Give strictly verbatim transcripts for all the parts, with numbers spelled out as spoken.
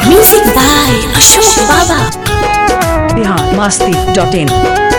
Music by Ashok Baba. Bihar Masti dot in.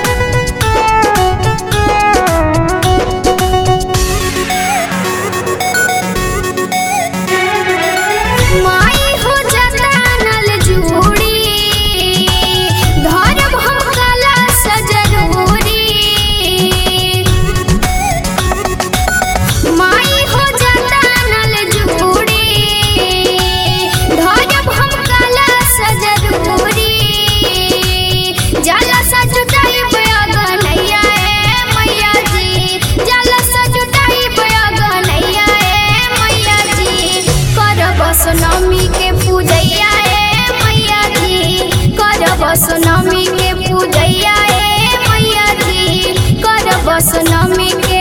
सोनमी के पूजैया ए मैया जी करब सोनमी के पूजैया ए मैया जी करब सोनमी के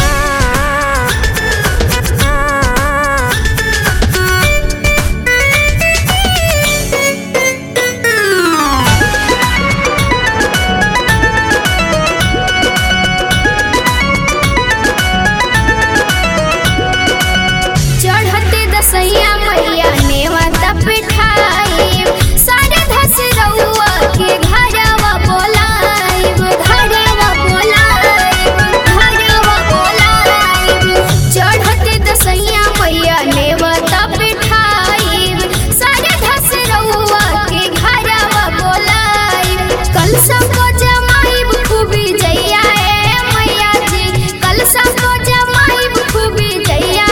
चढ़ते दसैया मैया नेवता पिठाई सारे धस रउआ के घरवा बोलाइब घरवा बोलाइब घरवा बोलाइब चढ़ते दसैया मैया नेवता पिठाई सारे धस रउआ के घरवा बोलाइब कल सबको जमाइब खूबी जैया ए मैया जी कल सबको जमाइब खूबी जैया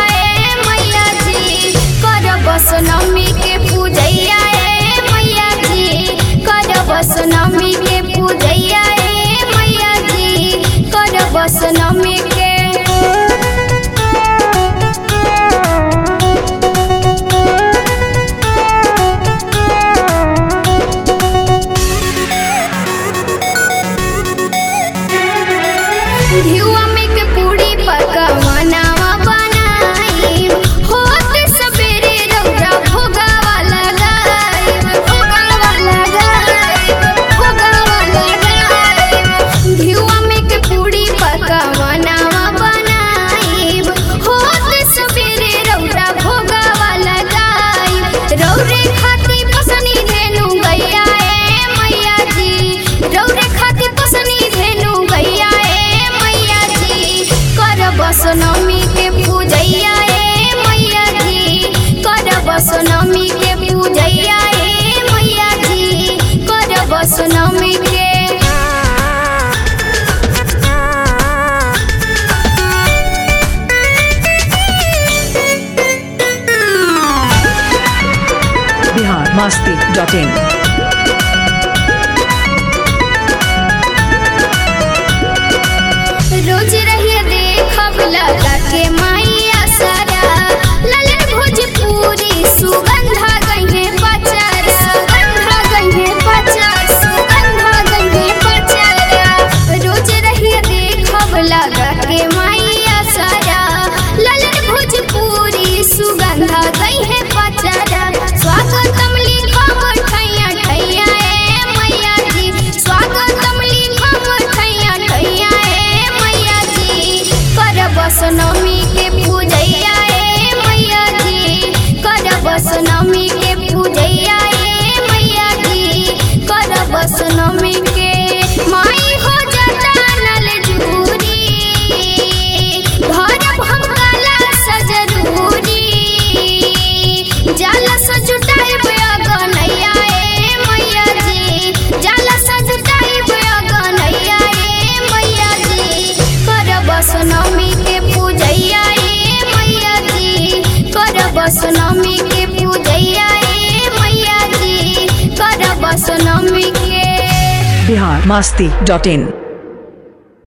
सोनमी के पूजैया ए मैया जी करब सोनमी के पूजैया ए मैया जी करब सोनमी के घिउआ में के पूरी पकवानावा बनाई होत सबेरे रौरा भोगावा लगाई भोगावा लगाई भोगावा लगाई घिउआ में के पूरी पकवानावा बनाई होत सबेरे रौरा भोगावा लगाई रौरे खाती पसनी धेनु गैया ए मैया जी रौरे खाती पसनी धेनु गैया ए मैया जी करब सोनमी के पूजैया ए मैया जी करब सोनमी के पूजैया ए मैया जी करब सोनमी के बिहार मस्ती डॉट इन। रोज रहिए देखब लगा के माइया सारा ललन भोजपुरी सुगंधा गइहे पचारा सुगंधा गइहे पचारा सुगंधा गइहे पचारा रोज रहिए देखब लगा के माइया सारा ललन भोजपुरी सुगंधा गइहे पचारा स्वागतम लिखब ठैया ठैया ए मैया जी स्वागतम लिखब ठैया ठैया ए मैया जी करब सोनमी के पूजैया ए मैया जी करब सोनमी के पूजैया ए मैया जी करब सोनमी के माई हो जाता नल जूरी घरब हम काला सजरूरी जाला सजुटाइब अगनैया ए मैया जी जाला सजुटाइब अगनैया ए मैया जी करब सोनमी के पूजैया ए मैया जी करब सोनमी के पूजैया ए मैया जी करब सोनमी के बिहार मस्ती डॉट इन।